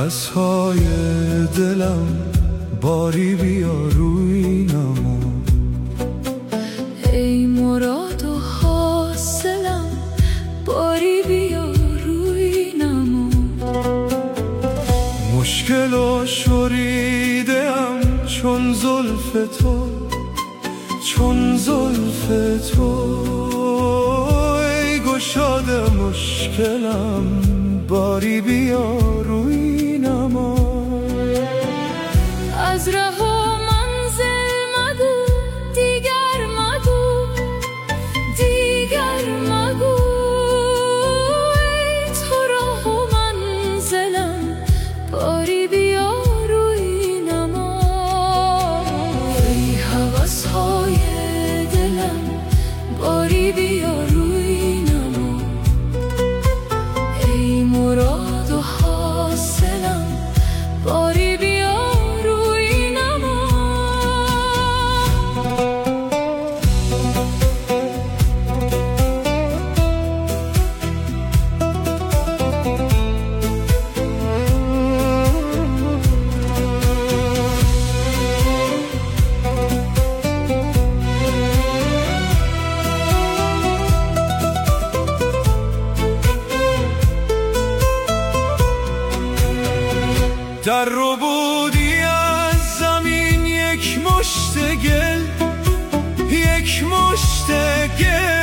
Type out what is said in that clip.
هوس‌های دلم باری بیا روی نما. ای مراد و حاصلم باری بیا روی نما. مشکل و شوریده‌ام چون زلف تو، چون زلف تو. ای گشاد مشکلم باری بیا روی نما. از ره و منزل مگو دیگر مگو، دیگر مگو. ای تو راه و منزلم باری بیا روی نما. ای هوس‌های دلم باری بیا روی نما. ای مراد و حاصلم باری بیا روی نما. در رو بودی از زمین یک مشت گل، یک مشت گل.